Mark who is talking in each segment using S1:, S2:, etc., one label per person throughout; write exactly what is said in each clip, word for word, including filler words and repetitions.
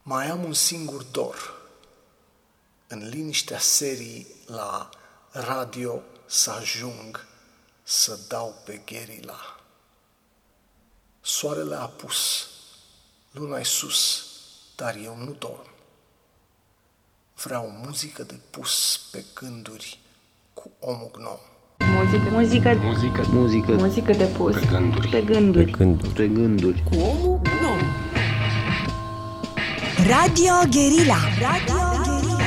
S1: Mai am un singur dor, în liniștea serii la radio să ajung să dau pe gherila. Soarele a apus, luna-i sus, dar eu nu dorm. Vreau muzică de pus pe gânduri cu omul gnom.
S2: Muzică, muzică,
S3: muzică, muzică,
S2: muzică de pus
S3: pe gânduri,
S2: pe gânduri,
S3: pe gânduri, pe gânduri.
S2: cu omul gnom.
S4: Radio Guerilla. Radio Guerilla.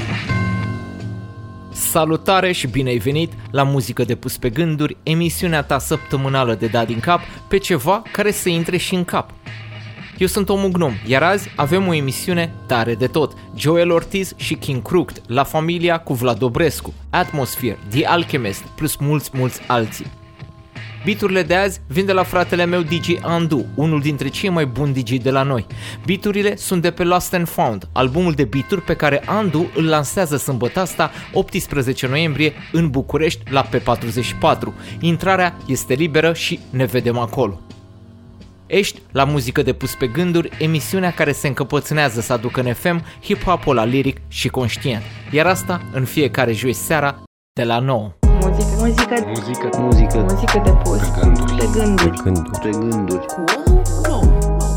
S5: Salutare și bine ai venit la Muzică de pus pe gânduri, emisiunea ta săptămânală de dat din cap pe ceva care să intre și în cap. Eu sunt Omul Gnom, iar azi avem o emisiune tare de tot. Joel Ortiz și King Crooked, La Familia cu Vlad Dobrescu, Atmosphere, The Alchemist, plus mulți, mulți alții. Beaturile de azi vin de la fratele meu D J Andu, unul dintre cei mai buni D J de la noi. Beaturile sunt de pe Lost and Found, albumul de beaturi pe care Andu îl lansează sâmbătă asta, optsprezece noiembrie, în București, la P patruzeci și patru. Intrarea este liberă și ne vedem acolo. Ești la Muzică de pus pe gânduri, emisiunea care se încăpățânează să aducă în F M hip-hop-ul la liric și conștient. Iar asta în fiecare joi seara de la nouă.
S2: Muzică, muzică,
S3: Muzică, muzică,
S2: muzică de pus
S3: pe gânduri,
S2: pe gânduri,
S3: pe gânduri, pe gânduri.
S2: cu omul gnom.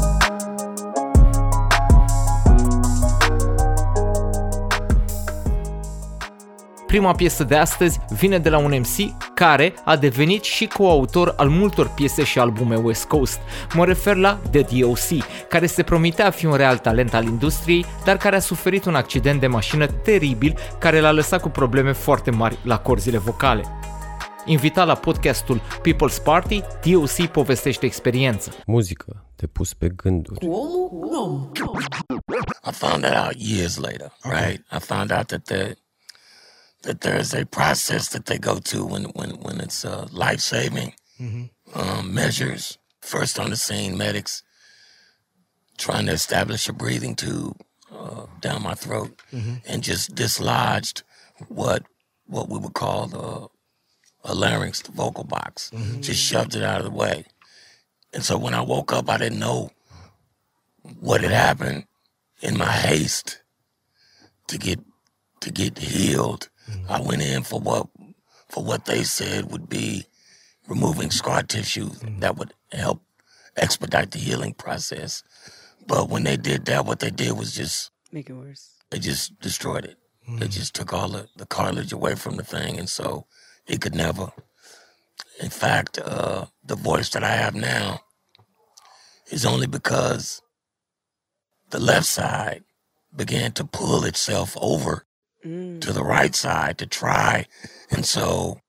S5: Prima piesă de astăzi vine de la un M C care a devenit și coautor al multor piese și albume West Coast. Mă refer la The D O C, care se promitea a fi un real talent al industriei, dar care a suferit un accident de mașină teribil care l-a lăsat cu probleme foarte mari la corzile vocale. Invitat la podcastul People's Party, D O C povestește experiența.
S3: Muzică de pus pe gânduri.
S2: Cu omul gnom.
S6: I found that out years later, right? I found out that the that there's a process that they go to when when when it's uh, life-saving mm-hmm. um, measures. First on the scene, medics trying to establish a breathing tube uh, down my throat mm-hmm. and just dislodged what what we would call the a larynx, the vocal box. Mm-hmm. Just shoved it out of the way. And so when I woke up, I didn't know what had happened. In my haste to get to get healed, mm-hmm. I went in for what for what they said would be removing scar tissue mm-hmm. that would help expedite the healing process. But when they did that, what they did was just
S2: Make it worse.
S6: They just destroyed it. Mm-hmm. They just took all the, the cartilage away from the thing, and so it could never. In fact, uh, the voice that I have now is only because the left side began to pull itself over mm. to the right side to try. And so,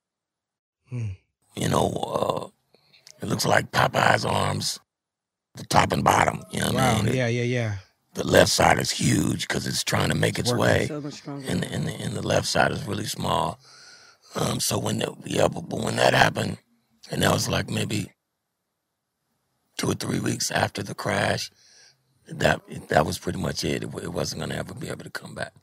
S6: mm. you know, uh, it looks like Popeye's arms, the top and bottom, you know what
S7: wow.
S6: I mean?
S7: Yeah, yeah, yeah.
S6: The left side is huge because it's trying to make its
S7: Working
S6: way.
S2: So much stronger.
S6: And, the, and, the, and the left side is really small. Um, so when the, yeah, but, but when that happened, and that was like maybe two or three weeks after the crash, that that was pretty much it. It, it wasn't going to ever be able to come back.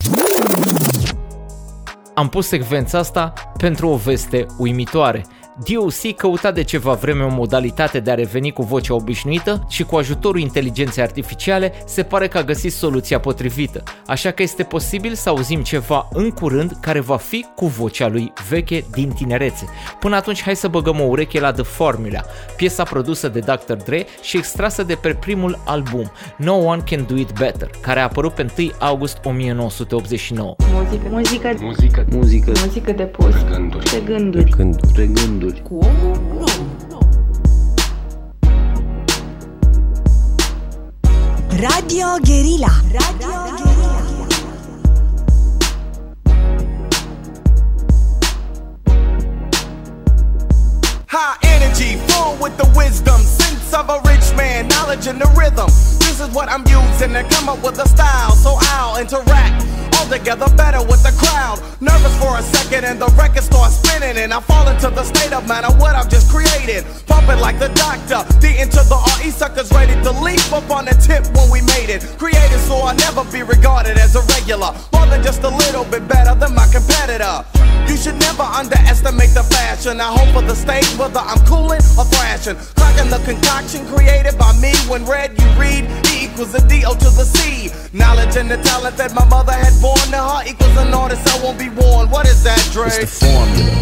S5: Am pus secvența asta pentru o veste uimitoare. D O C căuta de ceva vreme o modalitate de a reveni cu vocea obișnuită și cu ajutorul inteligenței artificiale se pare că a găsit soluția potrivită. Așa că este posibil să auzim ceva în curând care va fi cu vocea lui veche din tinerețe. Până atunci hai să băgăm o ureche la The Formula, piesa produsă de doctor Dre și extrasă de pe primul album No One Can Do It Better, care a apărut pe întâi august o mie nouă sute optzeci și nouă.
S2: Muzică, muzică,
S3: Muzică, muzică,
S2: muzică de pus
S3: pe gânduri,
S2: pe gânduri,
S3: pe gânduri, pe gânduri.
S2: cu omul gnom.
S4: Radio Guerilla. Radio Guerilla.
S8: High energy, full with the wisdom, sense of a rich man, knowledge in the rhythm. This is what I'm using to come up with a style, so I'll interact all together better with the crowd. Nervous for a second and the record starts spinning and I fall into the state of mind of what I've just created. Pumping like the doctor, D into the R E suckers ready to leap up on the tip when we made it. Created so I'll never be regarded as a regular, more than just a little bit better than my competitor. You should never underestimate the fashion. I hope for the stage whether I'm cooling or thrashing. Cracking the concoction created by me when read you read E equals a D O to the C. Knowledge and the talent that my mother had born to her equals an artist I won't be born. What is that, Dre?
S3: It's the formula.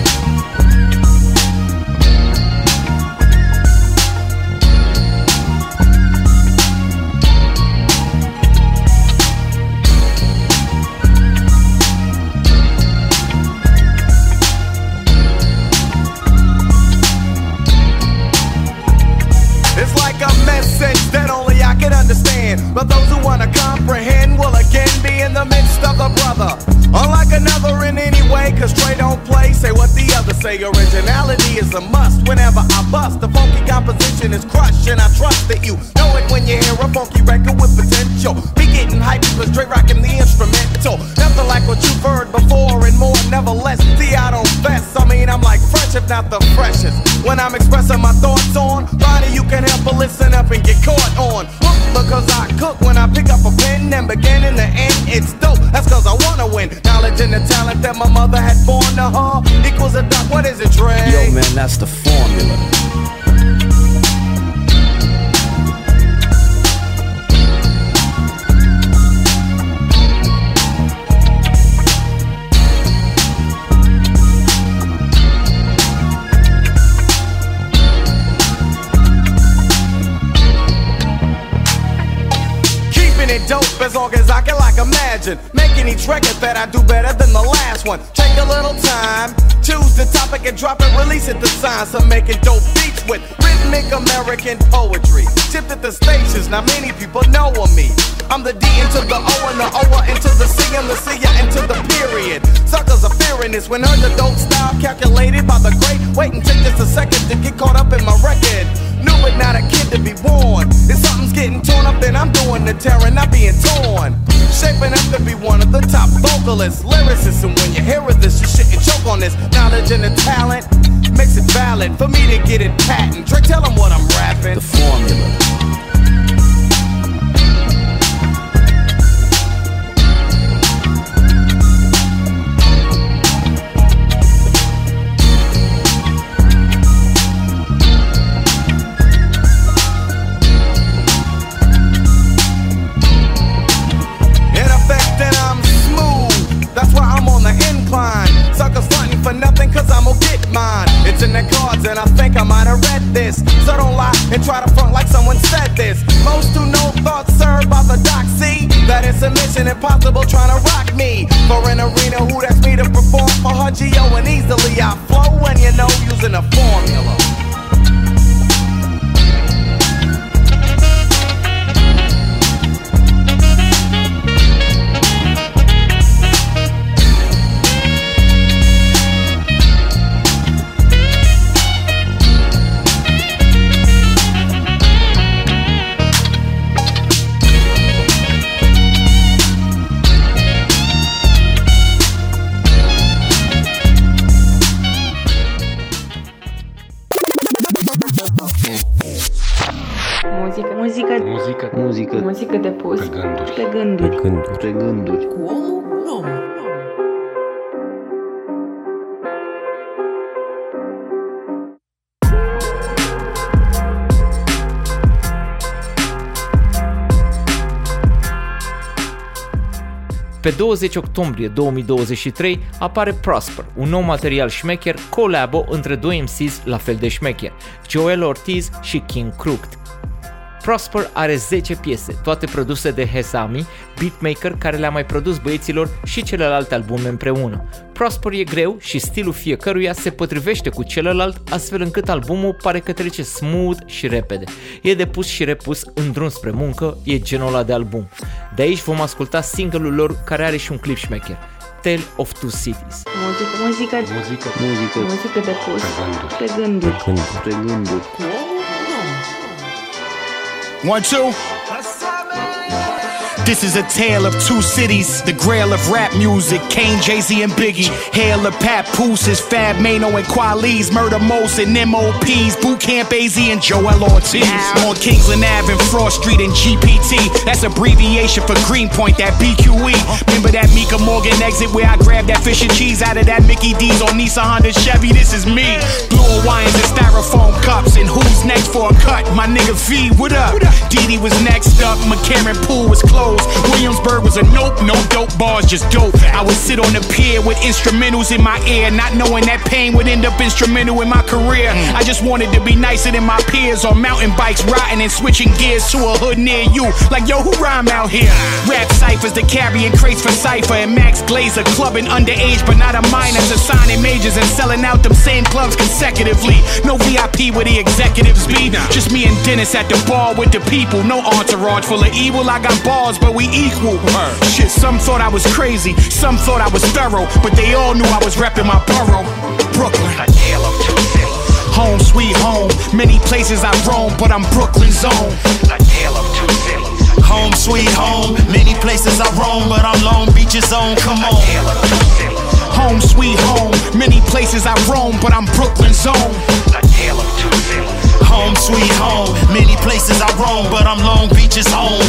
S8: It's like a message that only I can understand, but those who wanna comprehend will again be in the midst of the brother. Unlike another in any way, cause Trey don't play, say what the others say. Originality is a must whenever I bust. The funky composition is crushed, and I trust that you know it when you hear a funky record with potential. Be getting hyped because Dre rocking the instrumental. Nothing like what you've heard before and more, nevertheless. See, I don't vest, I mean I'm like fresh if not the freshest. When I'm expressing my thoughts on Ronnie, you can help but listen up and get caught on. Because I cook when I pick up a pen and begin in the end, it's dope. That's cause I wanna win. Knowledge and the talent that my mother had born to her equals a duck. What is it, Dre?
S3: Yo, man, that's the formula.
S8: Dope as long as I can like imagine making each record that I do better than the last one. Take a little time, choose the topic and drop it, release it. The science of making dope beats with rhythmic American poetry. Tipped at the stations, now many people know of me. I'm the D into the O and the O into the C and the C into the period. Suckers are fearing this when heard the dope style calculated by the great. Wait and take just a second to get caught up in my record. Knew it, not a kid to be born. If something's getting torn up, then I'm doing the tearing, not being torn. Shaping up to be one of the top vocalists, lyricists, and when you hear of this, you shouldn't choke on this. Knowledge and the talent makes it valid for me to get it patent. Dre, tell them what I'm rapping.
S3: The formula.
S8: Suckers frontin' for nothing cause I'm gonna get mine. It's in the cards and I think I might have read this. So don't lie and try to front like someone said this. Most who know thoughts served by the doc see that it's a mission impossible trying to rock me. For an arena who that's me to perform for her G O and easily I flow when you know using a formula.
S2: Muzică, muzică,
S3: Muzică, muzică,
S2: muzică de pus
S3: pe gânduri,
S2: pe gânduri.
S3: pe gânduri, pe gânduri.
S2: Cu omul om.
S5: Pe douăzeci octombrie două mii douăzeci și trei apare Prosper, un nou material șmecher, collabo între doi M Cs la fel de șmecher, Joel Ortiz și King Crooked. Prosper are zece piese, toate produse de Hesami, beatmaker care le-a mai produs băieților și celelalte albume împreună. Prosper e greu și stilul fiecăruia se potrivește cu celălalt, astfel încât albumul pare că trece smooth și repede. E de pus și repus în drum spre muncă, e genul ăla de album. De aici vom asculta single-ul lor care are și un clip șmecher, Tale of Two Cities.
S2: Muzică, muzică,
S3: Muzică, muzică,
S2: muzică de pus
S3: pe gânduri,
S2: pe gânduri.
S3: pe gânduri.
S2: Cu omul om.
S8: One, two. This is a tale of two cities, the grail of rap music, Kane, Jay-Z, and Biggie. Hail of Papooses, Fab Mano and Qualies, Murder Most and M O Ps, Boot Camp A Z and Joel Ortiz. On Kingsland Avenue and Frost Street and G P T, that's abbreviation for Greenpoint, that B Q E. Remember that Mika Morgan exit where I grabbed that fish and cheese out of that Mickey D's on Nissan Honda Chevy? This is me. Blue Hawaiians and styrofoam cups, and who's next for a cut? My nigga V, what up? Didi was next up, McCarran Pool was closed, Williamsburg was a nope, no dope bars, just dope. I would sit on the pier with instrumentals in my ear, not knowing that pain would end up instrumental in my career. I just wanted to be nicer than my peers on mountain bikes, riding and switching gears to a hood near you. Like, yo, who rhyme out here? Rap ciphers, the carrying crates for Cypher, and Max Glazer clubbing underage but not a minor, to signing majors and selling out them same clubs consecutively. No V I P where the executives be, just me and Dennis at the bar with the people. No entourage full of evil, I got bars but we equal. Shit, some thought I was crazy, some thought I was thorough, but they all knew I was repping my borough. Brooklyn, a tale of two cities. Home sweet home, many places I roam, but I'm Brooklyn's own. A tale of two cities. Home sweet home, many places I roam, but I'm Long Beach's own. Come on. A tale of two cities. Home sweet home, many places I roam, but I'm Brooklyn's own. A tale of two cities. Home sweet home, many places I roam, but I'm Long Beach's own.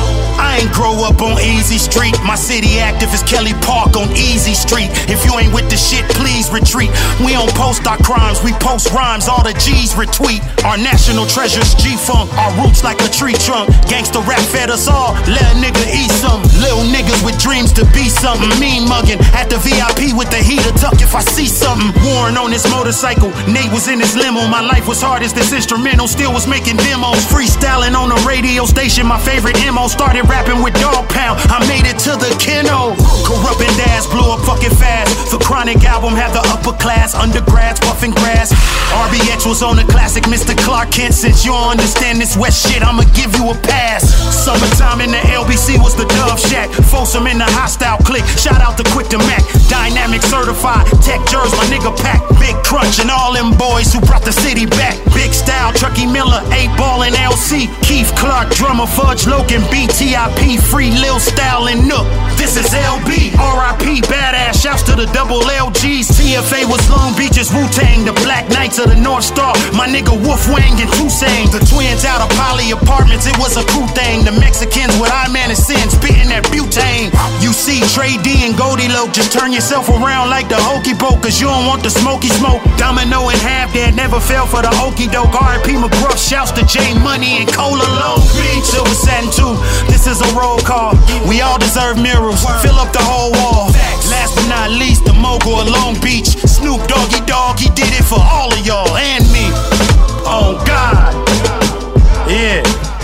S8: I ain't grow up on Easy Street. My city active is Kelly Park on Easy Street. If you ain't with the shit, please retreat. We don't post our crimes, we post rhymes. All the G's retweet. Our national treasures, G-Funk. Our roots like a tree trunk. Gangsta rap fed us all. Let a nigga eat some. Little niggas with dreams to be something. Mean mugging at the V I P with the heater tuck if I see something. Warren on his motorcycle. Nate was in his limo. My life was hard as this instrumental. Still was making demos. Freestyling on the radio station. My favorite M O started rapping with Dog Pound, I made it to the kennel. Corrupt and Daz blew up fucking fast. The Chronic album had the upper class, undergrads puffing grass. R B X was on the classic Mister Clark Kent. Since you don't understand this West shit, I'ma give you a pass. Summertime in the L B C was the Dove Shack. Folsom in the Hostile Click. Shout out to Quick to Mac. Dynamic certified, Tech Jers, my nigga Pack. Big Crunch and all them boys who brought the city back. Big Style, Truckee Miller, eight Ball and L C. Keith Clark, drummer Fudge Logan, B T I P, Free Lil Style and Nook. This is L B, R I P, badass. Shouts to the double L Gs. T F A was Long Beach's Wu-Tang. The Black Knights of the North Star. My nigga Wolf Wang and Toussaint. The twins out of Poly Apartments. It was a cool thing. The Mexicans with I Man and Sin spitting that butane. You see Trey D and Goldie Loke. Just turn yourself around like the hokey poke, cause you don't want the smoky smoke. Domino and Half Dead never fell for the okey doke. R I P McGruff. Shouts to J Money and Cola Long Beach. Silver Satin two. This is a roll call. We all deserve mirrors. Fill up the whole wall. Last but not least, the mogul of Long Beach. Snoop Doggy Dogg, he did it for all of y'all and me. Oh God. Yeah.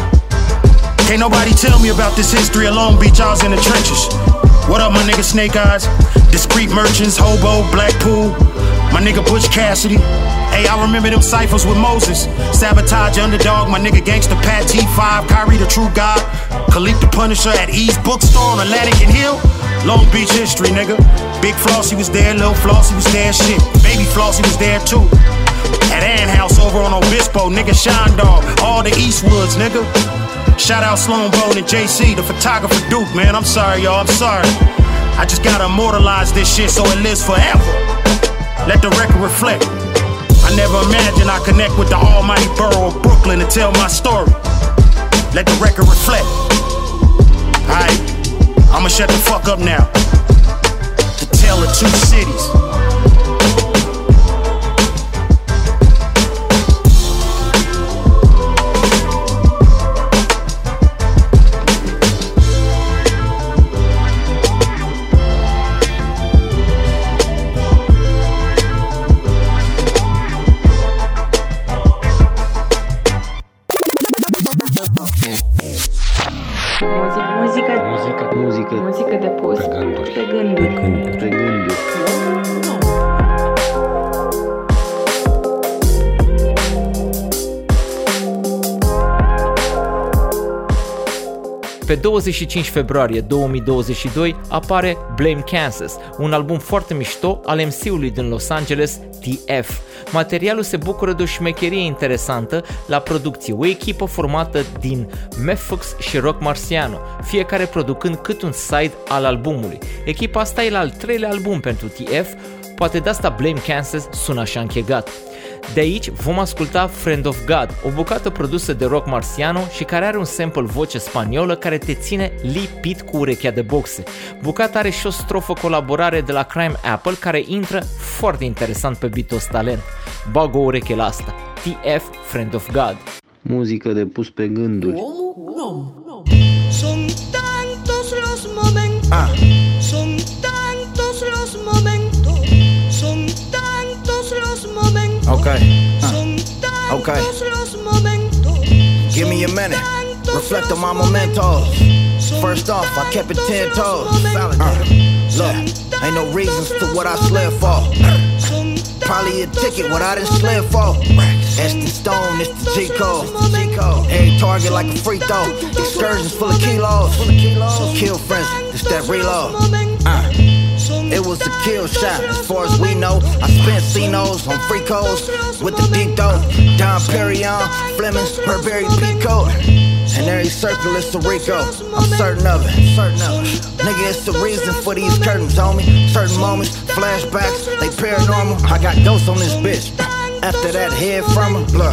S8: Can't nobody tell me about this history of Long Beach. I was in the trenches. What up, my nigga Snake Eyes? Discreet Merchants, Hobo, Blackpool. My nigga Butch Cassidy. Hey, I remember them ciphers with Moses. Sabotage Underdog, my nigga Gangsta Pat T five, Kyrie the True God, Khalif the Punisher at East Bookstore on Atlantic and Hill. Long Beach history, nigga. Big Flossie was there, Lil Flossie was there, shit. Baby Flossie was there too. At Ann House over on Obispo, nigga Shine Dog, all the Eastwoods, nigga. Shout out Sloan Bone and J C, the photographer Duke, man. I'm sorry, y'all, I'm sorry. I just gotta immortalize this shit so it lives forever. Let the record reflect. I never imagined I'd connect with the almighty borough of Brooklyn to tell my story. Let the record reflect. Alright, I'ma shut the fuck up now. The tale of two cities.
S2: Muzică de pus pe gânduri. Pe gânduri.
S3: Pe gânduri.
S5: Pe douăzeci și cinci februarie două mii douăzeci și doi apare Blame Kansas, un album foarte mișto al M C-ului din Los Angeles, T F. Materialul se bucură de o șmecherie interesantă la producție, o echipă formată din Mefux și Rock Marciano, fiecare producând cât un side al albumului. Echipa asta e la al treilea album pentru T F, poate de asta Blame Kansas sună așa închegat. De aici vom asculta Friend of God, o bucată produsă de Rock Marciano și care are un sample voce spaniolă care te ține lipit cu urechea de boxe. Bucata are și o strofă colaborare de la Crime Apple care intră foarte interesant pe beat-ul ăsta talent. Bag o ureche la asta. T F, Friend of God.
S3: Muzică de pus pe gânduri.
S7: Son tantos los momentos, ah. son tantos los momentos, son tantos los momentos.
S8: Okay. Uh.
S7: Son tantos
S8: Okay.
S7: los momentos.
S8: Give me a minute. Reflect on my mementos. First off, I kept it ten toes. Solid. Uh. Look, ain't no reasons to what I slid for. Probably a ticket what I done slid for. Eston Stone, it's the G code. Every target like a free throw. Excursions full of kilos. Kill friends, it's that reload. Uh. It was a kill shot, as far as we know. I spent C-Nos on free codes with the deep dough. Don Perignon, Flemings, Burberry Peacoat. And every circle is a Rico. I'm certain of it, certain of it. Nigga, it's the reason for these curtains, homie. Certain moments, flashbacks, they paranormal. I got ghosts on this bitch. After that head from her, blur.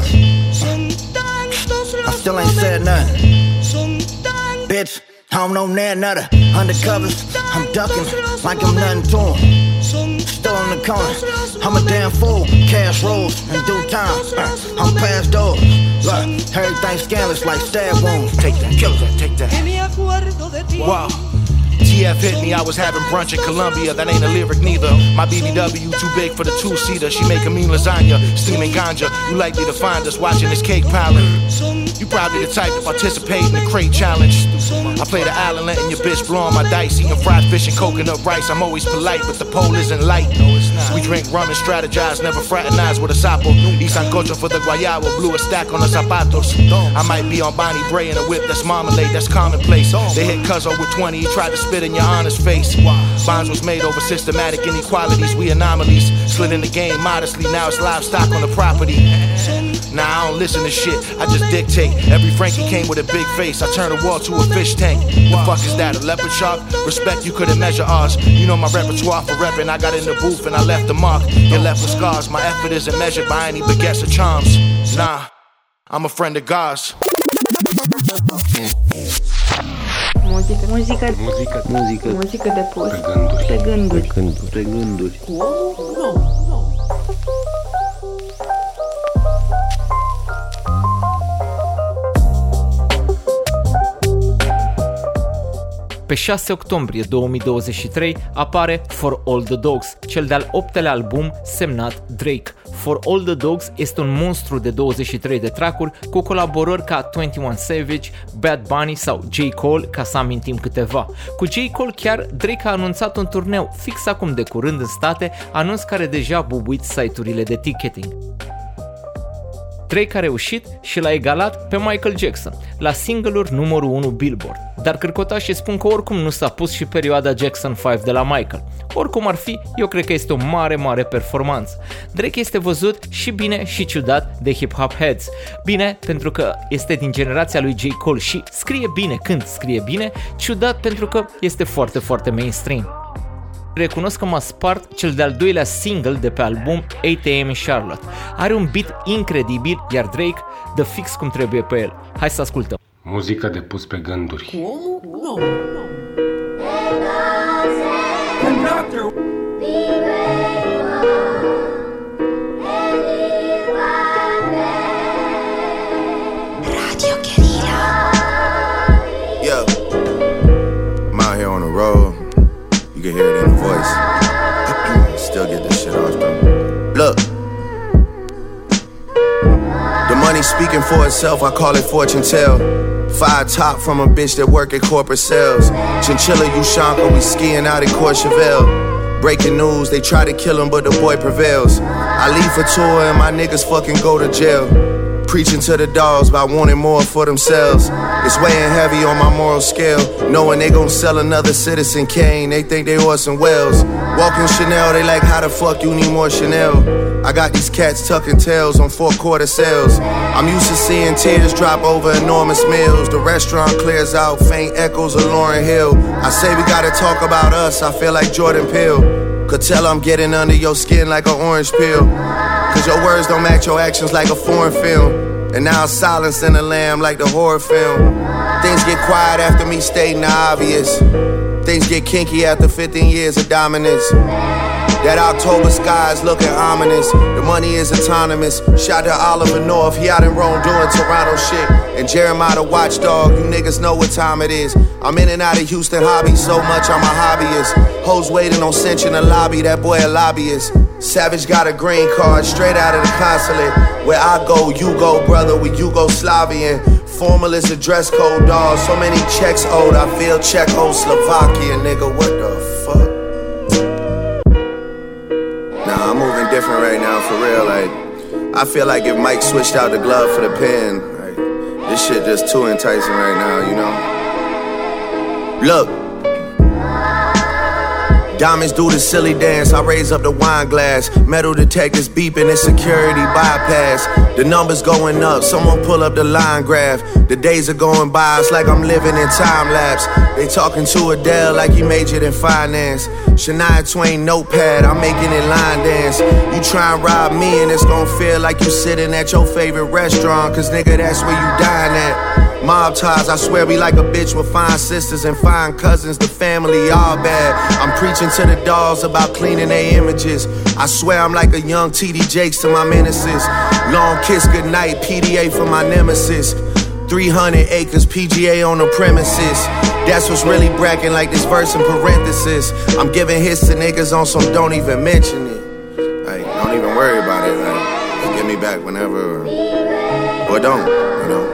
S8: I still ain't said nothing. Bitch, I don't know that nutter. Undercovers, I'm ducking like I'm nothing to him. Still in the corner, I'm a damn fool. Cash rolls in due time. Uh, I'm past those. Look, everything scandalous like stab wounds. Take that, kill that, take that. Wow. T F hit me, I was having brunch in Colombia. That ain't a lyric neither. My B B W too big for the two-seater. She make a mean lasagna, steaming ganja. You likely to find us watching this cake piling. You probably the type to participate in the crate challenge. I play the island, letting your bitch blow on my dice. Eating fried fish and coconut rice. I'm always polite, but the pole isn't light. We drink rum and strategize, never fraternize with a sapo. Eat sancocho for the guayabo, blew a stack on the zapatos. I might be on Bonnie Bray in a whip that's marmalade, that's commonplace. They hit Cuzzo with twenty, he tried to spit in your honest face. Bonds was made over systematic inequalities, we anomalies. Slid in the game modestly, now it's livestock on the property. Nah, I don't listen to shit, I just dictate. Every Frankie came with a big face, I turn a wall to a fish tank. The fuck is that, a leopard shark? Respect, you couldn't measure ours. You know my repertoire for reppin', I got in the booth and I left the mark. You're left with scars, my effort isn't measured by any baguettes or charms. Nah, I'm a friend of God's.
S2: Muzică, muzică,
S3: Muzică, muzică
S2: muzică de pus
S3: pe gânduri.
S2: pe gânduri.
S3: Pe gânduri.
S5: Pe șase octombrie două mii douăzeci și trei apare For All The Dogs, cel de-al optelea album semnat Drake. For All The Dogs este un monstru de douăzeci și trei de track-uri cu colaborări ca douăzeci și unu Savage, Bad Bunny sau J. Cole, ca să amintim câteva. Cu J. Cole chiar Drake a anunțat un turneu fix acum de curând în state, anunț care deja a bubuit site-urile de ticketing. Drake a reușit și l-a egalat pe Michael Jackson la single-uri numărul unu Billboard, dar cârcotașii spun că oricum nu s-a pus și perioada Jackson cinci de la Michael. Oricum ar fi, eu cred că este o mare, mare performanță. Drake este văzut și bine și ciudat de hip-hop heads. Bine pentru că este din generația lui J. Cole și scrie bine când scrie bine, ciudat pentru că este foarte, foarte mainstream. Recunosc că m-a spart cel de-al doilea single de pe album opt a m in Charlotte. Are un beat incredibil, iar Drake dă fix cum trebuie pe el. Hai să ascultăm.
S9: Muzică de pus pe gânduri.
S4: Radio Guerilla.
S8: Yeah, I'm out here on the road. You can hear it in the voice. Still get this shit off though. Look, the money speaking for itself. I call it fortune tell. Five top from a bitch that work at corporate sales. Chinchilla, Ushanka, we skiing out in Courchevel. Breaking news, they try to kill him, but the boy prevails. I leave for tour and my niggas fucking go to jail. Preaching to the dogs by wanting more for themselves.
S10: It's weighing heavy on my moral scale, knowing they gon' sell another Citizen Kane. They think they Orson Welles. Walking Chanel, they like, how the fuck you need more Chanel? I got these cats tucking tails on four quarter sales. I'm used to seeing tears drop over enormous meals. The restaurant clears out, faint echoes of Lauryn Hill. I say we gotta talk about us, I feel like Jordan Peele. Could tell I'm getting under your skin like an orange peel. Cause your words don't match your actions like a foreign film. And now silence in the lamb like the horror film. Things get quiet after me stating the obvious. Things get kinky after fifteen years of dominance. That October sky is looking ominous. The money is autonomous. Shout to Oliver North, he out in Rome doing Toronto shit. And Jeremiah the watchdog, you niggas know what time it is. I'm in and out of Houston hobby so much I'm a hobbyist. Hoes waiting on cinch in the lobby, that boy a lobbyist. Savage got a green card straight out of the consulate. Where I go, you go, brother, we Yugoslavian. Formal is a dress code, dawg. So many checks owed, I feel Czechoslovakia, nigga, what the fuck? Nah, I'm moving different right now, for real, like, I feel like if Mike switched out the glove for the pen, like, this shit just too enticing right now, you know? Look. Diamonds do the silly dance, I raise up the wine glass. Metal detectors beeping, it's security bypass. The numbers going up, someone pull up the line graph. The days are going by, it's like I'm living in time lapse. They talking to Adele like he majored in finance. Shania Twain notepad, I'm making it line dance. You try and rob me and it's gon' feel like you sitting at your favorite restaurant. Cause nigga, that's where you dine at. Mob ties, I swear we like a bitch with fine sisters and fine cousins. The family all bad. I'm preaching to the dolls about cleaning their images. I swear I'm like a young T D Jakes to my menaces. Long kiss goodnight, P D A for my nemesis. three hundred acres, P G A on the premises. That's what's really bracking like this verse in parenthesis. I'm giving hits to niggas on some don't even mention it. Like, don't even worry about it. Like, just give me back whenever. Or don't, you know.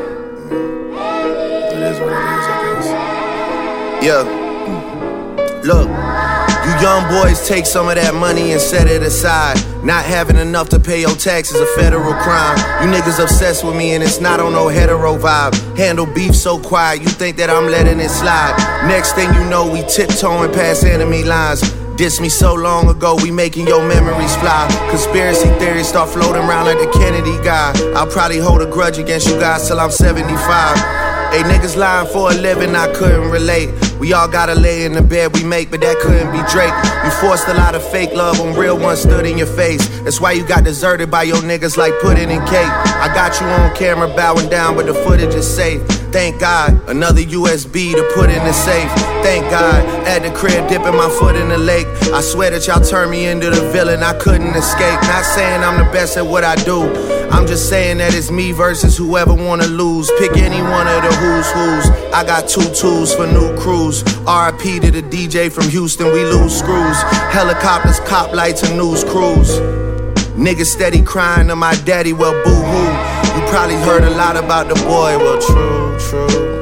S10: It is what it is, I guess. Yeah. Look, you young boys take some of that money and set it aside. Not having enough to pay your taxes a federal crime. You niggas obsessed with me and it's not on no hetero vibe. Handle beef so quiet, you think that I'm letting it slide. Next thing you know, we tiptoeing past enemy lines. Diss me so long ago, we making your memories fly. Conspiracy theories start floating around like the Kennedy guy. I'll probably hold a grudge against you guys till I'm seventy-five. Hey, niggas lying for a living, I couldn't relate. We all gotta lay in the bed we make, but that couldn't be Drake. You forced a lot of fake love when real ones stood in your face. That's why you got deserted by your niggas like pudding and cake. I got you on camera bowing down, but the footage is safe. Thank God, another U S B to put in the safe. Thank God, at the crib dipping my foot in the lake. I swear that y'all turned me into the villain, I couldn't escape. Not saying I'm the best at what I do, I'm just saying that it's me versus whoever wanna lose. Pick any one of the who's who's. I got two tools for new crews. R I P to the D J from Houston, we lose screws. Helicopters, cop lights, and news crews. Niggas steady crying to my daddy, well boo-hoo. You probably heard a lot about the boy, well true, true.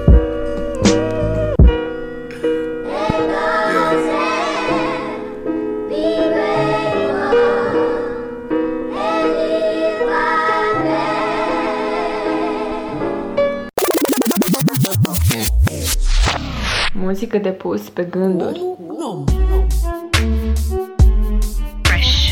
S2: Muzică de pus pe gânduri.
S7: Fresh.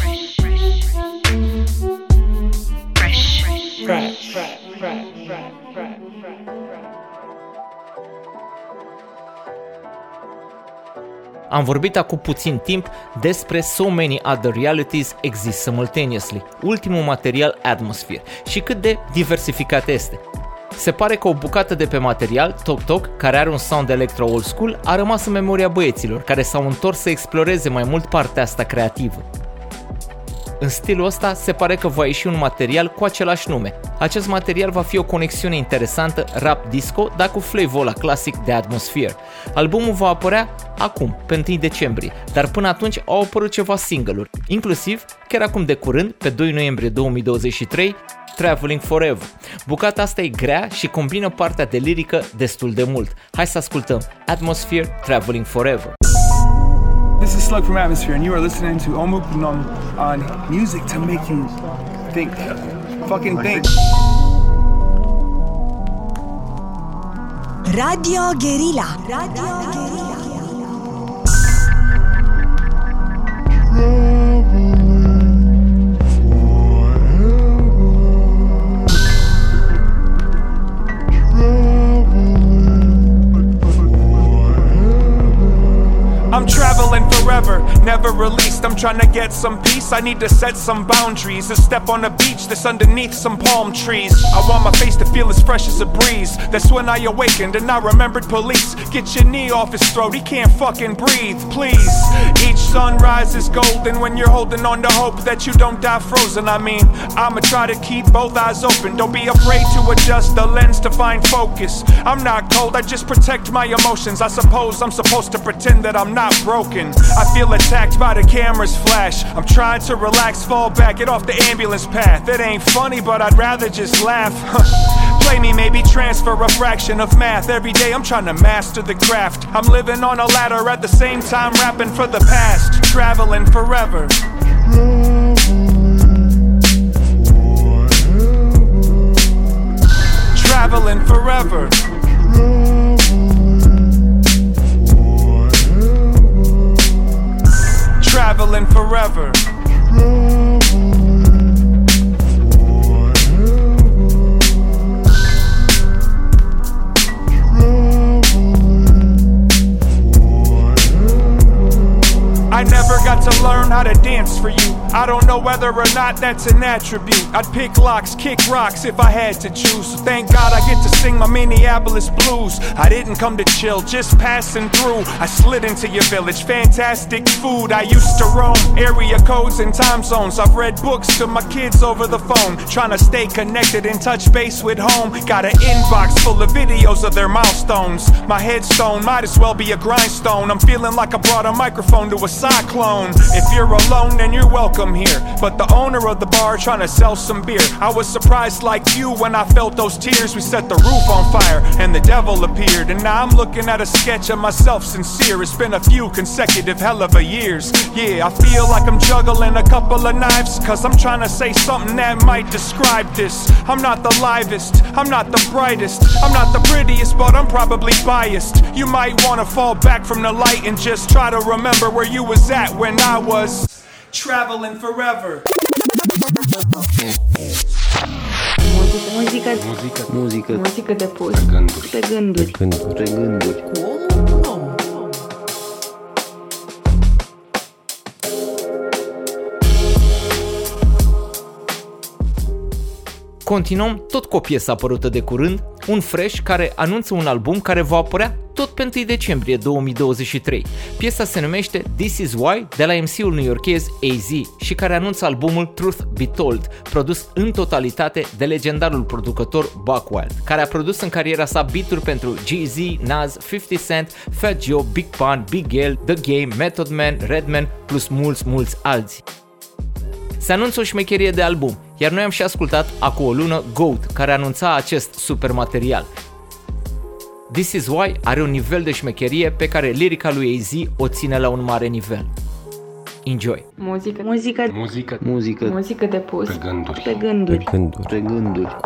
S5: Am vorbit acum puțin timp despre So Many Other Realities Exist Simultaneously, ultimul material Atmosphere, și cât de diversificat este. Se pare că o bucată de pe material, Tok Tok, care are un sound electro old school, a rămas în memoria băieților, care s-au întors să exploreze mai mult partea asta creativă. În stilul ăsta se pare că va ieși un material cu același nume. Acest material va fi o conexiune interesantă rap disco, dar cu flavor-ul ăla clasic de Atmosphere. Albumul va apărea acum, pe întâi decembrie, dar până atunci au apărut ceva single-uri, inclusiv, chiar acum de curând, pe doi noiembrie două mii douăzeci și trei, Traveling Forever. Bucata asta e grea și combină partea de lirică destul de mult. Hai să ascultăm Atmosphere, Traveling Forever.
S11: This is Slug from Atmosphere and you are listening to Omuk Nom on music to make you think. Fucking think.
S4: Radio Guerilla. Radio Guerilla.
S11: I'm traveling forever, never released. I'm trying to get some peace, I need to set some boundaries. A step on a beach that's underneath some palm trees. I want my face to feel as fresh as a breeze. That's when I awakened and I remembered police. Get your knee off his throat, he can't fucking breathe, please. Each sunrise is golden when you're holding on to hope that you don't die frozen. I mean, I'ma try to keep both eyes open. Don't be afraid to adjust the lens to find focus. I'm not cold, I just protect my emotions. I suppose I'm supposed to pretend that I'm not broken. I feel attacked by the camera's flash. I'm trying to relax, fall back, get off the ambulance path. It ain't funny, but I'd rather just laugh. Play me, maybe transfer a fraction of math. Every day I'm trying to master the craft. I'm living on a ladder at the same time rapping for the past. Traveling forever. Traveling forever. Traveling forever. I never got to learn how to dance for you. I don't know whether or not that's an attribute. I'd pick locks, kick rocks if I had to choose. So thank God I get to sing my Minneapolis blues. I didn't come to chill, just passing through. I slid into your village, fantastic food. I used to roam area codes and time zones. I've read books to my kids over the phone, trying to stay connected and touch base with home. Got an inbox full of videos of their milestones. My headstone might as well be a grindstone. I'm feeling like I brought a microphone to a cyclone. If you're alone, then you're welcome here. But the owner of the bar trying to sell some beer. I was surprised like you when I felt those tears. We set the roof on fire and the devil appeared. And now I'm looking at a sketch of myself sincere. It's been a few consecutive hell of a years. Yeah, I feel like I'm juggling a couple of knives, cause I'm trying to say something that might describe this. I'm not the livest, I'm not the brightest, I'm not the prettiest, but I'm probably biased. You might want to fall back from the light and just try to remember where you was at when I was traveling forever.
S2: Muzică,
S3: Muzică, muzică,
S2: muzică de pus
S3: pe gânduri,
S2: pe gânduri.
S3: pe gânduri, pe gânduri.
S5: Continuăm tot cu o piesă apărută de curând, un fresh care anunță un album care va apărea tot pe întâi decembrie două mii douăzeci și trei. Piesa se numește This Is Why de la M C-ul newyorkez A Z și care anunță albumul Truth Be Told, produs în totalitate de legendarul producător Buck Wild, care a produs în cariera sa beat-uri pentru G-Z, Nas, fifty Cent, Fat Joe, Big Pun, Big L, The Game, Method Man, Redman, plus mulți, mulți alții. Se anunță o șmecherie de album, iar noi am și ascultat acum o lună Goat, care anunța acest super material. This Is Why are un nivel de șmecherie pe care lirica lui A Z o ține la un mare nivel. Enjoy!
S2: Muzică, muzică,
S9: Muzică,
S3: Muzică,
S2: muzică de pus
S9: pe gânduri.
S2: pe gânduri.
S3: pe gânduri, pe gânduri.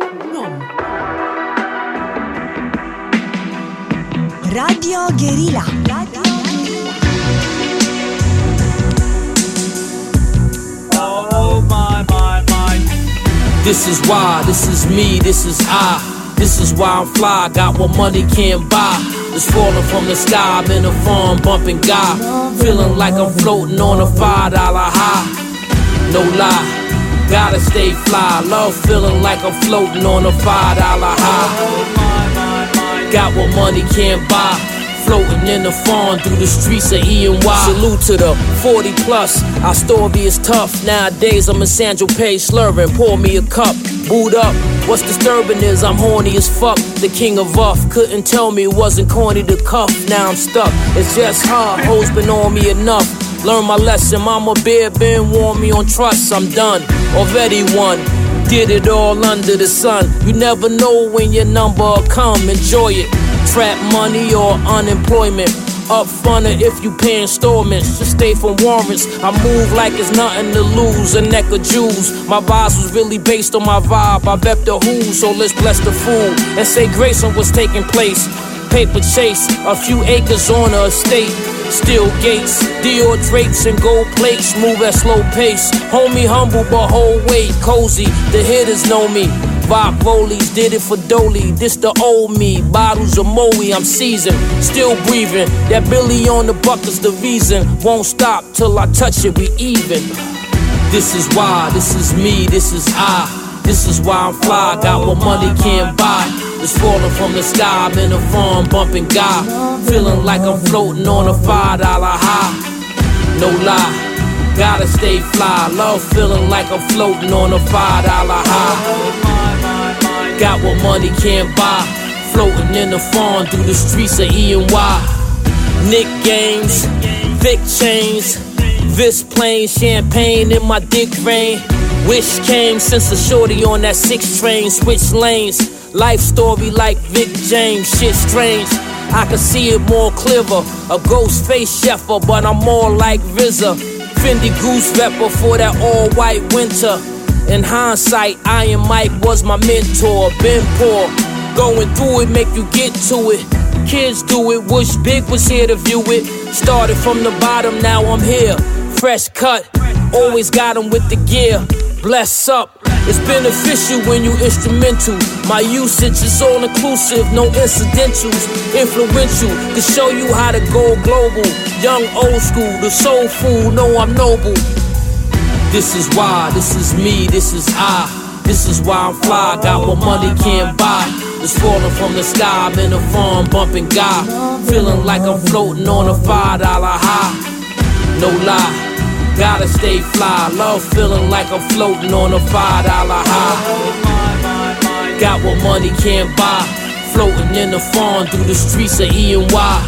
S4: Radio Guerilla. Radio
S12: Oh my, my, my. This is why, this is me, this is I. This is why I'm fly, got what money can't buy. It's falling from the sky, I'm in a farm bumping guy. Feeling like I'm floating on a five dollar high. No lie, gotta stay fly. Love feeling like I'm floating on a five dollar high. Got what money can't buy. Floating in the fawn through the streets of E and Y. Salute to the forty plus, our story is tough. Nowadays I'm in Sandro Pay slurring, pour me a cup, boot up. What's disturbing is I'm horny as fuck. The king of uff, couldn't tell me it wasn't corny to cuff. Now I'm stuck, it's just hard, hoes been on me enough. Learn my lesson, mama bear been warn me on trust. I'm done, already won. Did it all under the sun. You never know when your number'll come, enjoy it. Trap money or unemployment. Up fronted if you pay installments. Just stay from warrants. I move like it's nothing to lose. A neck of Jews. My vibes was really based on my vibe. I bet the who, so let's bless the fool and say grace on what's taking place. Paper chase, a few acres on a estate. Steel gates, Dior drapes and gold plates. Move at slow pace. Homie humble but hold weight. Cozy, the hitters know me. Vibe rollies, did it for Dolly. This the old me. Bottles of Moe, I'm seasoned. Still breathing. That Billy on the bucket's the reason. Won't stop till I touch it, we even. This is why, this is me, this is I. This is why I'm fly, got what money can't buy. It's falling from the sky, I'm in a farm bumping guy. Feeling like I'm floating on a five dollar high. No lie, gotta stay fly. Love feeling like I'm floating on a five dollar high. Got what money can't buy. Floating in the farm through the streets of E and Y. Nick games, Vic chains, Vis plain, champagne in my dick vein. Wish came since a shorty on that six train. Switch lanes, life story like Vic James. Shit strange, I can see it more clearer. A ghost face shepherd, but I'm more like R Z A. Fendi Goose Pepper for that all-white winter. In hindsight, Iron Mike was my mentor. Been poor, going through it, make you get to it. Kids do it, wish Big was here to view it. Started from the bottom, now I'm here. Fresh cut, always got 'em with the gear. Bless up, it's beneficial when you instrumental. My usage is all inclusive, no incidentals. Influential, to show you how to go global. Young, old school, the soul food, know I'm noble. This is why, this is me, this is I. This is why I'm fly, got what money can't buy. It's falling from the sky, I'm in a farm bumping guy. Feeling like I'm floating on a five dollar high. No lie, gotta stay fly. Love feeling like I'm floating on a five dollar high. Got what money can't buy. Floating in the farm through the streets of E and Y.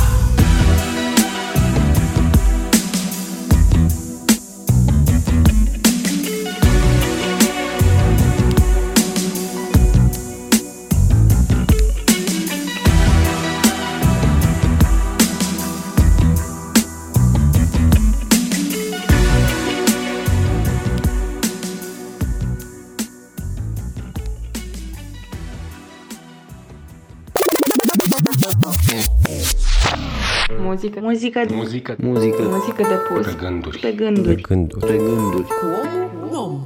S2: Muzică. Muzică.
S9: Muzică.
S3: Muzică.
S2: Muzică de pus.
S9: Pe gânduri.
S2: Pe gânduri.
S3: Pe gânduri. Pe gânduri.
S12: Cu omul om.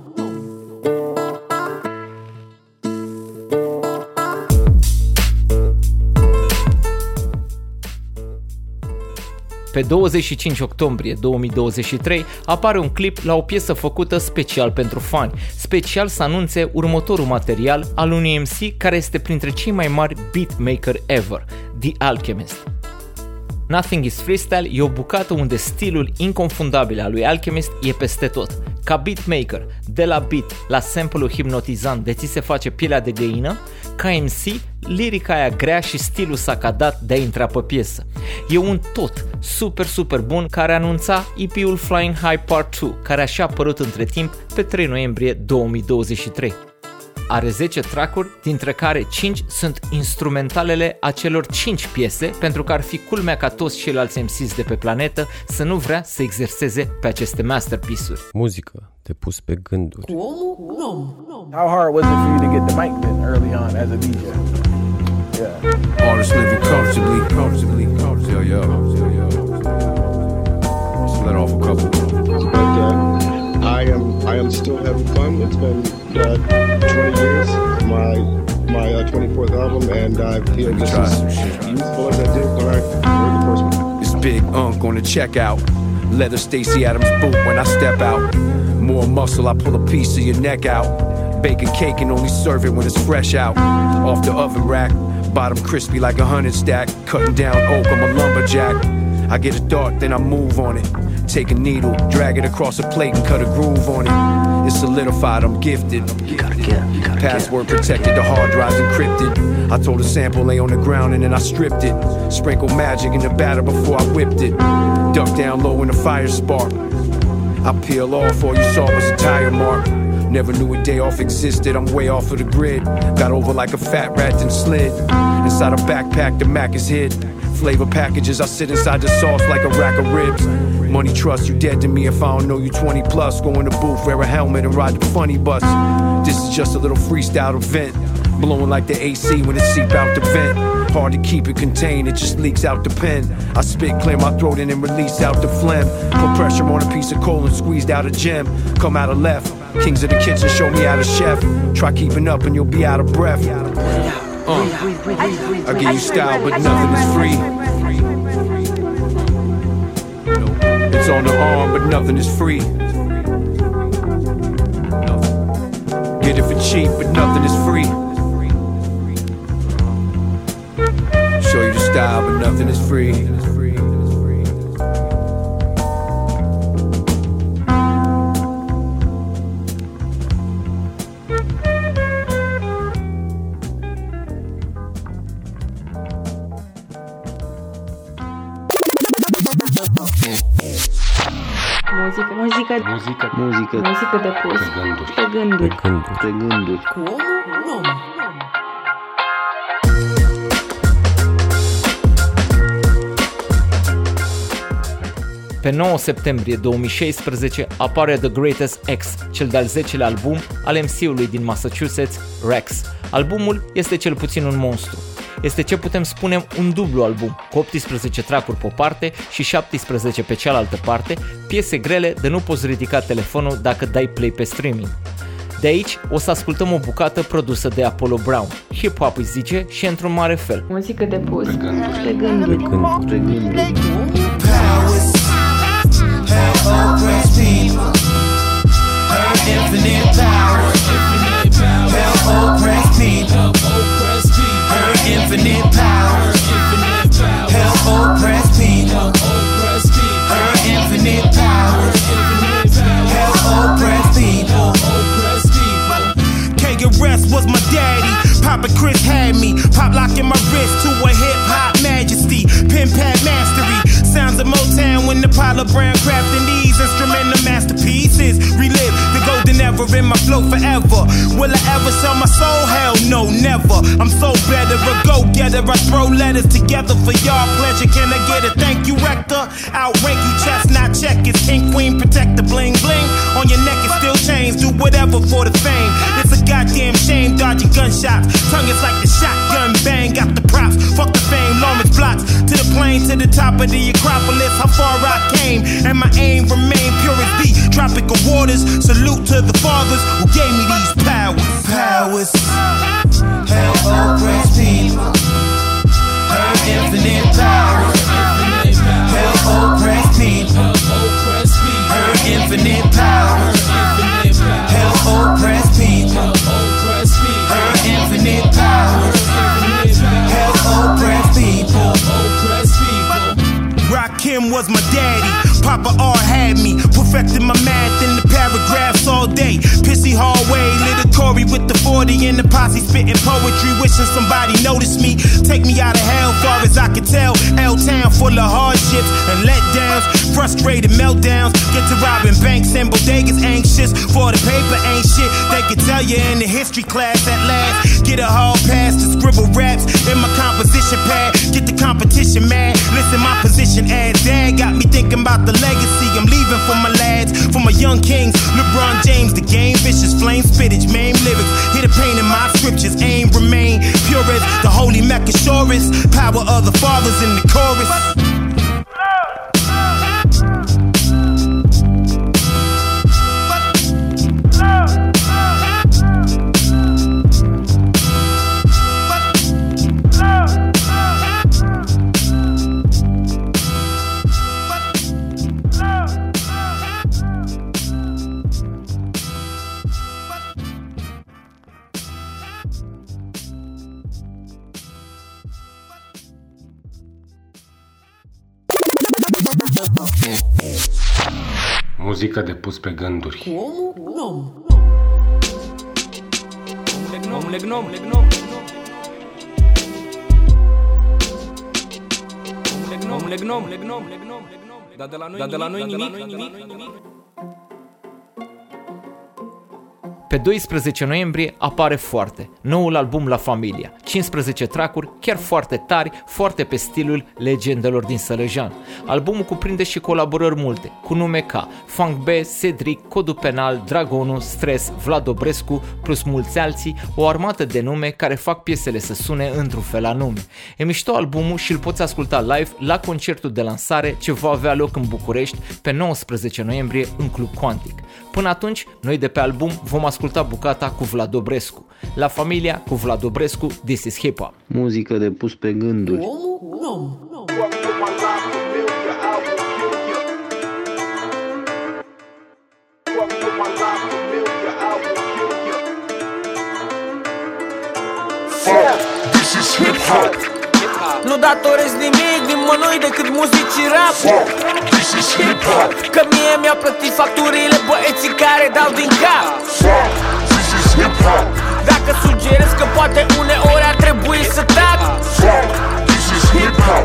S5: Pe douăzeci și cinci octombrie două mii douăzeci și trei apare un clip la o piesă făcută special pentru fani, special să anunțe următorul material al unui M C care este printre cei mai mari beatmaker ever, The Alchemist. Nothing is Freestyle e o bucată unde stilul inconfundabil al lui Alchemist e peste tot. Ca beatmaker, de la beat la sample-ul hipnotizant de ți se face pielea de găină, ca M C, lirica aia grea și stilul sacadat de a intra pe piesă. E un tot super super bun care anunța E P-ul Flying High Part doi, care așa a apărut între timp pe trei noiembrie două mii douăzeci și trei. Are zece track-uri, dintre care cinci sunt instrumentalele acelor cinci piese, pentru că ar fi culmea ca toți ceilalți M Cs de pe planetă să nu vrea să exerseze pe aceste masterpiece-uri.
S3: Muzică de pus pe gânduri.
S12: Cu omul om.
S13: How hard was it for you to get the mic then early on as a D J? Yeah.
S14: Artists living comfortably, comfortably, comfortably. Yo, yo, yo, yo. Just let off a couple.
S15: But uh, I am, I am still having fun. It's been uh, twenty years, my my uh, twenty-fourth album, and I feel just as youthful as I did when I heard the first one.
S14: It's Big Unk on the checkout. Leather Stacey Adams boot when I step out. More muscle, I pull a piece of your neck out. Bacon cake and only serve it when it's fresh out. Off the oven rack, bottom crispy like a hundred stack. Cutting down oak, I'm a lumberjack. I get a thought, then I move on it. Take a needle, drag it across a plate and cut a groove on it. It's solidified, I'm gifted.
S3: You gotta get, you gotta
S14: Password protected, the hard drive's encrypted. I told the sample lay on the ground and then I stripped it. Sprinkled magic in the batter before I whipped it. Duck down low in the fire spark. I peel off, all you saw was a tire mark. Never knew a day off existed, I'm way off of the grid. Got over like a fat rat and slid. Inside a backpack, the Mac is hid. flavor packages. I sit inside the sauce like a rack of ribs. Money trust, you dead to me if I don't know you twenty plus. Go in the booth, wear a helmet and ride the funny bus. This is just a little freestyle event, blowing like the A C when it seep out the vent. Hard to keep it contained, it just leaks out the pen. I spit, clear my throat and then release out the phlegm. Put pressure on a piece of coal and squeezed out a gem. Come out of left, kings of the kitchen show me how to chef. Try keeping up and you'll be out of breath. Uh, I give you style but nothing is free. It's on the arm but nothing is free. Get it for cheap but nothing is free. Show you the style, but nothing is free.
S2: Muzică, muzică,
S3: Muzică, muzică,
S2: muzică de pus
S3: pe gânduri,
S2: pe gânduri.
S3: pe gânduri, pe gânduri.
S2: Cu om.
S5: Pe nouă septembrie două mii șaisprezece apare The Greatest X, cel de-al zecelea album al M C-ului din Massachusetts, Rex. Albumul este cel puțin un monstru. Este, ce putem spune, un dublu album, cu optsprezece track-uri pe o parte și șaptesprezece pe cealaltă parte, piese grele de nu poți ridica telefonul dacă dai play pe streaming. De aici o să ascultăm o bucată produsă de Apollo Brown. Hip-hop îi zice și într-un mare fel.
S2: Muzică de pus
S3: Pe gânduri,
S2: pe gânduri.
S3: pe gânduri, pe gânduri.
S8: Infinite power, help oppressed people. Her infinite power, help oppressed people. Her infinite power, help oppressed people. K Rest was my daddy. Papa Chris had me, pop locking my wrist to a hip hop majesty, pen pad mastery. Sounds of Motown when the Apollo Brown crafting these instrumental masterpieces. Relive the golden era in my flow forever. Will I ever sell my soul? Hell no, never. I'm so better, a go-getter. I throw letters together for y'all pleasure. Can I get a thank you, Rector? Outrank you, chestnut checkers. King, queen, protect the bling bling. On your neck is still chains. Do whatever for the fame. It's a goddamn shame, dodging gunshots. Tongue is like the shotgun bang. Got the props, fuck the fame. Lawrence blocks to the plane, to the top of the Acropolis. How far I came, and my aim remain pure as the tropical waters. Salute to the fathers who gave me these powers. Powers, help oppressed people. Her infinite power, help oppressed people. Her infinite power, help oppressed people. Her infinite power, help oppressed people. Rakim was my daddy, Papa R had me, perfecting my math in the paragraphs all day. Pissy hallway, little Corey with the forty in the posse, spitting poetry, wishing somebody noticed me. Take me out of hell, far as I can tell. L-town full of hardships and letdowns, frustrated meltdowns. Get to robbing banks and bodegas, anxious for the paper ain't shit. They could tell you in the history class at last. Get a hall pass to scribble raps in my composition pad. Get the competition mad. Listen, my position as dad got me thinking about the legacy I'm leaving for my lads, for my young kings. LeBron James, the game, vicious flame, spittage, maim lyrics. Hit a pain in my scriptures, aim remain pure as the holy Mecca shorest. Power of the fathers in the chorus.
S9: Muzică de pus pe gânduri.
S12: Cu omul gnom. Omule gnom, omule gnom. Omule gnom, omule gnom. Dar de la noi, dar de la noi nimic, nimic, nimic.
S5: Pe doisprezece noiembrie apare Foarte, noul album La Familia, cincisprezece track-uri chiar foarte tari, foarte pe stilul legendelor din Sălăjan. Albumul cuprinde și colaborări multe, cu nume ca Funk B, Cedric, Codul Penal, Dragonu, Stres, Vlad Dobrescu, plus mulți alții, o armată de nume care fac piesele să sune într-un fel anume. E mișto albumul și îl poți asculta live la concertul de lansare ce va avea loc în București pe nouăsprezece noiembrie în Club Quantic. Până atunci, noi de pe album vom asculta bucata cu Vlad Dobrescu. La Familia cu Vlad Dobrescu, This is Hip Hop.
S3: Muzică de pus pe gânduri.
S8: This is hip hop.
S12: Nu datorez nimic nimănui decât muzicii rap.
S8: This is hip hop.
S12: Că mie mi-au plătit facturile băieții care dau din cap.
S8: This is hip hop.
S12: Dacă sugerez că poate uneori ar trebui să tac.
S8: This is hip hop.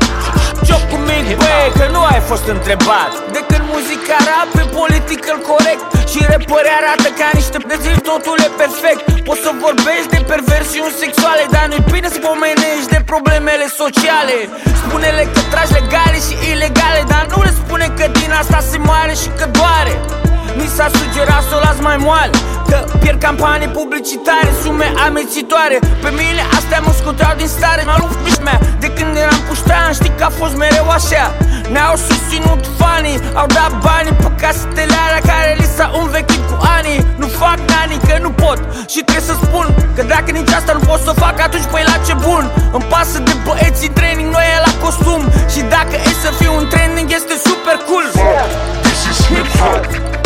S12: Joc cu mic, băi, că nu ai fost întrebat. De când muzica rap e political corect și repări arată ca niște pleziri, totul e perfect. Poți să vorbești de perversiuni sexuale, dar nu-i bine să pomenești de problemele sociale. Spune-le că tragi legale și ilegale, dar nu le spune că din asta se moare și că doare. Mi s-a sugerat să o las mai moale, că pierd campanii publicitare, sume amețitoare. Pe mine astea mă scoteau din stare. M-a lupt mea de când eram puștan, știi că a fost mereu așa. Ne-au susținut fanii, au dat banii pe casetele alea care li s-au învechit cu anii. Nu fac nani că nu pot și trebuie să spun că dacă nici asta nu pot să fac, atunci păi la ce bun. Îmi pasă de băieții training, noi e la costum. Și dacă e să fiu un trending este super cool.
S8: This is hip hop.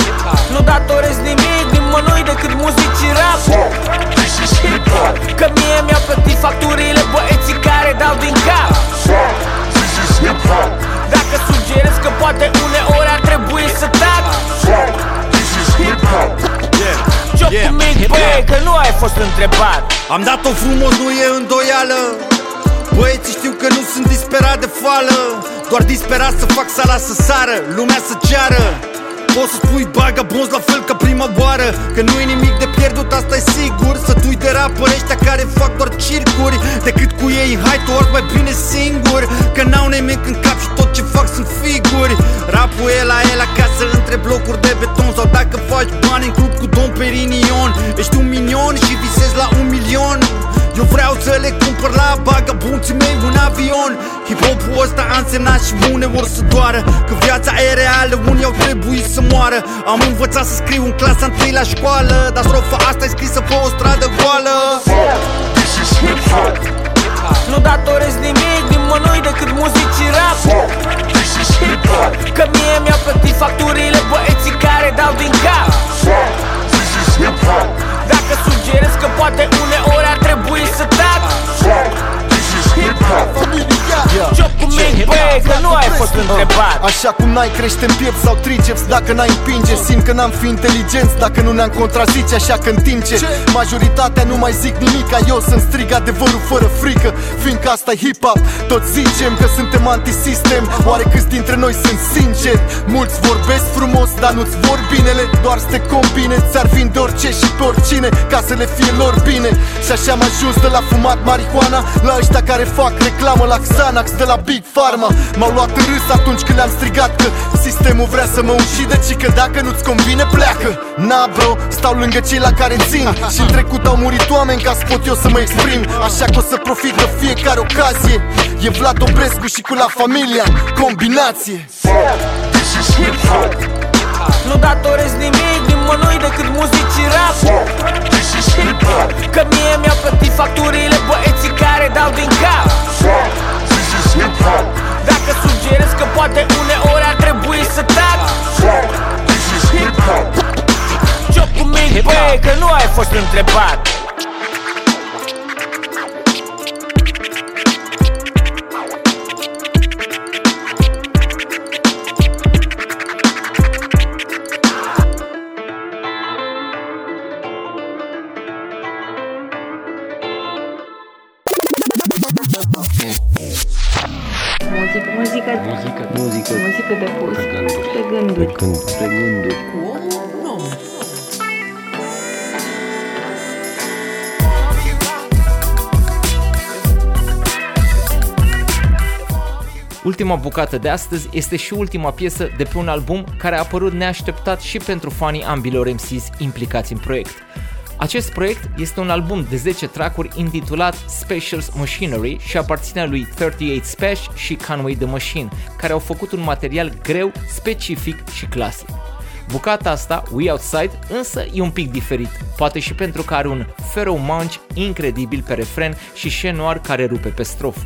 S12: Nu datorez nimic nimănui decât muzicii rap.
S8: This is hip hop.
S12: Că mie mi-au plătit facturile băieții care dau din cap.
S8: This is hip hop.
S12: Dacă sugerez că poate uneori ar trebui să tac.
S8: This is hip hop.
S12: Joc cu mic, băi, că nu ai fost întrebat.
S16: Am dat-o frumos, nu e îndoială. Băieții știu că nu sunt disperat de fală, doar disperat să fac sala să sară, lumea să ceară. Poți să spui bagabonzi la fel ca prima oară, că nu e nimic de pierdut, asta e sigur. Să tu-i de rapări ăștia care fac doar circuri, decât cu ei în hai tu ori mai bine singur. Că n-au nimic în cap și tot ce fac sunt figuri. Rapul e la el acasă între blocuri de beton, sau dacă faci bani în club cu Dom Perignon. Ești un minion și visezi la un milion. Eu vreau să le cumpăr la bagabonții mei un avion. Hip-hopul ăsta a însemnat și uneori să doară, că viața e reală, unii au trebuit să moară. Am învățat să scriu în clasa întâi la școală, dar strofa asta e scrisă pe o stradă goală.
S8: This is hip hop.
S12: Nu datorez nimic nimănui decât muzicii rap.
S8: This is hip hop.
S12: Că mie mi-au plătit facturile băieții care dau din cap.
S8: This is hip hop.
S12: Dacă sugerez că poate uneori ar trebui să tac.
S8: This is hip hop.
S12: Joc cu mic, băi, că nu ai fost întrebat.
S17: Așa cum n-ai crește în piept sau triceps dacă n-ai împinge. Simt că n-am fi inteligenți dacă nu ne-am contrazice. Așa că în timp ce majoritatea nu mai zic nimica, eu să-mi strig adevărul fără frică, fiindcă asta e hip-hop. Toți zicem că suntem antisistem, oare câți dintre noi sunt sinceri? Mulți vorbesc frumos, dar nu-ți vor binele, doar să te combine. Ți-ar vinde orice și pe oricine ca să le fie lor bine. Și așa am ajuns de la fumat marihuana la ăștia care fac reclamă la Xanax de la Big Pharma. M-au luat în râs atunci când le-am strigat că sistemul vrea să mă ucidă, ci că dacă nu-ți convine pleacă. Na bro, stau lângă cei la care țin și în trecut au murit oameni ca să pot eu să mă exprim. Așa că o să profit de fiecare ocazie. E Vlad Dobrescu și cu La Familia combinație.
S8: This is hip hop.
S12: Nu datorez nimic nimănui decât muzicii rap.
S8: This is hip hop.
S12: Că mie mi-au plătit facturile băieții care dau din cap.
S8: This is hip hop.
S12: Dacă sugerez că poate uneori ar trebui să tac.
S8: This is hip hop.
S12: Joc cu mic, băi, că nu ai fost întrebat.
S2: Muzică, muzică,
S3: Muzică, muzică,
S2: muzică de pus
S3: pe gânduri,
S2: pe gânduri.
S3: pe gânduri, pe gânduri.
S5: Ultima bucată de astăzi este și ultima piesă de pe un album care a apărut neașteptat și pentru fanii ambilor M Cs implicați în proiect. Acest proiect este un album de zece track-uri intitulat Specials Machinery și aparține lui treizeci și opt Special și Conway the Machine, care au făcut un material greu, specific și clasic. Bucata asta, We Outside, însă e un pic diferit, poate și pentru că are un Pharoah Monch incredibil pe refren și Chet Noir care rupe pe strofă.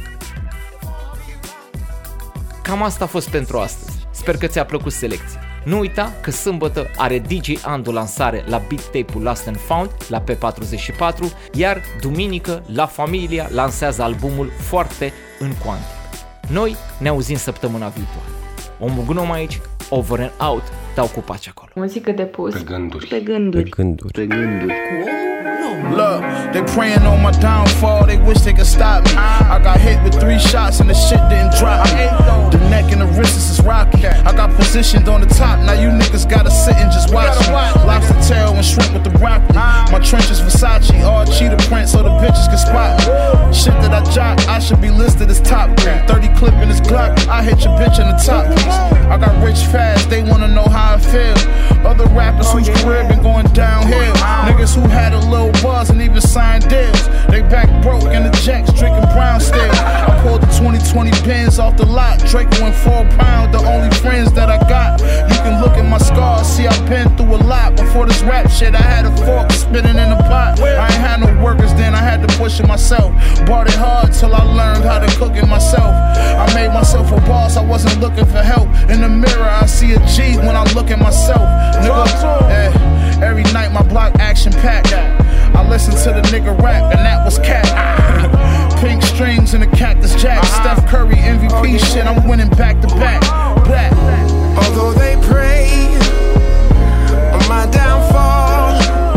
S5: Cam asta a fost pentru astăzi, sper că ți-a plăcut selecția. Nu uita că sâmbătă are D J Andu lansare la beat tape-ul Lost and Found la P patruzeci și patru, iar duminică La Familia lansează albumul Foarte în Quantic. Noi ne auzim săptămâna viitoare. Omul Gnom aici, over and out, dau cu pace acolo.
S2: Muzică de pus
S9: pe gânduri.
S2: Pe gânduri.
S3: Pe gânduri. Pe gânduri.
S18: Look, they praying on my downfall, they wish they could stop me. I got hit with three shots and the shit didn't drop me. The neck and the wrists is rocky. I got positioned on the top, now you niggas gotta sit and just watch me. Lobster tail and shrimp with the broccoli. My trench is Versace, all cheetah print so the bitches can spot me. Shit that I jock, I should be listed as top grade. thirty clip in this Glock, I hit your bitch in the top piece. I got rich fast, they wanna know how I feel. Other rappers whose career been going downhill. Niggas who had a little buzz and even signed deals. They back broke in the jacks, drinking brown still. I pulled the twenty twenty pins off the lot. Draco in four pound, the only friends that I got. You can look at my scars, see I've been through a lot. Before this rap shit, I had a fork spinning in the pot. I ain't had no workers then, I had to push it myself. Bought it hard till I learned how to cook it myself. I made myself a boss, I wasn't looking for help. In the mirror, I see a G when I look at myself. Nigga, yeah, every night my block action packed. I listened to the nigga rap and that was cat. Pink strings and the Cactus Jack. Steph Curry M V P shit, I'm winning back to back. Black.
S19: Although they pray on my downfall,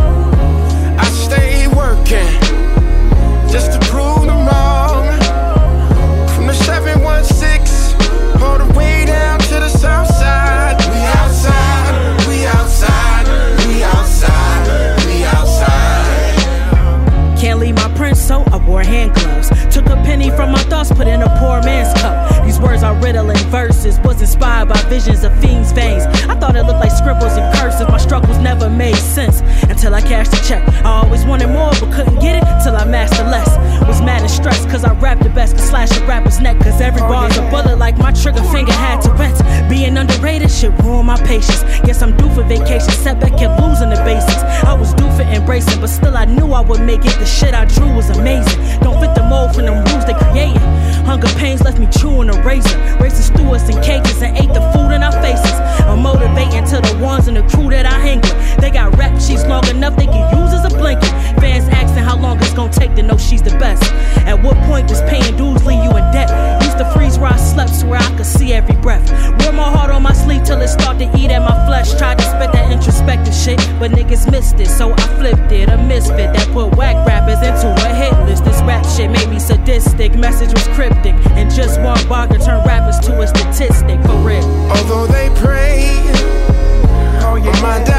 S19: I stay working just to prove them wrong. From the seven one six all the way down to the south side. We outside, we outside, we outside, we outside.
S20: Can't leave my print, so I wore hand gloves. Took a penny from my thoughts, put in a poor man's cup. These words are riddling verses, was inspired by visions of fiends' veins. I thought it looked like scribbles and curses. My struggles never made sense until I cashed a check. I always wanted more, but couldn't get it till I mastered less. Was mad and stressed, cause I rap the best, could slash a rapper's neck. Cause every bar's a bullet like my trigger finger had Tourette's. Being underrated shit ruined my patience. Guess I'm due for vacation, setback kept losing the basics. I was due for embracing, but still I knew I would make it. The shit I drew was amazing. Don't fit the mold from them rules they created. Hunger pains left me chewing a razor. Racing through us in cages and ate the food in our faces. I'm motivating to the ones in the crew that I hang with. They got rap sheets long enough they can use as a blanket. Fans asking how long it's gonna take to know she's the best. At what point does paying dues leave you in debt? Used to freeze where I slept so where I could see every breath. Wore my heart on my sleeve till it started to eat at my flesh. Tried to spit that introspective shit, but niggas missed it, so I flipped it. A misfit that put whack rappers into a hit list. This rap shit made me sadistic, message was cryptic, and just one bar could turn rappers to a statistic, for real.
S19: Although they pray oh, yeah. on my